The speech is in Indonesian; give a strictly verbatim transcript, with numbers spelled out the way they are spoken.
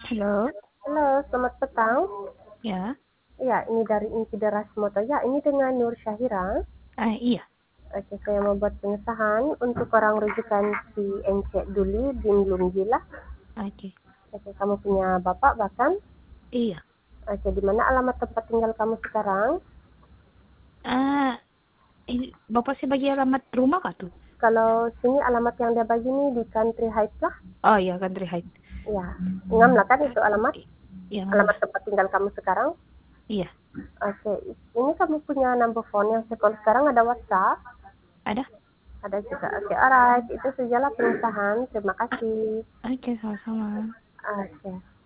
Halo, Halo, selamat petang. ya. Iya, ini dari Insideras Moto. Ya, ini dengan Nur Syahira. Ah, iya. Oke, saya mau buat pengesahan untuk orang rujukan si Ence Duli bin Lunggila. Oke. Oke, kamu punya bapak bahkan. Iya. Oke, di mana alamat tempat tinggal kamu sekarang? Ah, ini Bapak sih bagi alamat rumah kah tuh? Kalau sini alamat yang dia bagi nih di Country Heights lah. Oh iya, Country Heights. Iya, ngam lah kan itu alamat. I- Iya, Alamat ngam. tempat tinggal kamu sekarang. Iya. Oke, ini kamu punya number phone yang saya call sekarang ada WhatsApp. Ada? Ada juga. Oke, alright. Itu sajalah pengesahan. Terima Ah, kasih. oke, sama-sama. Oke.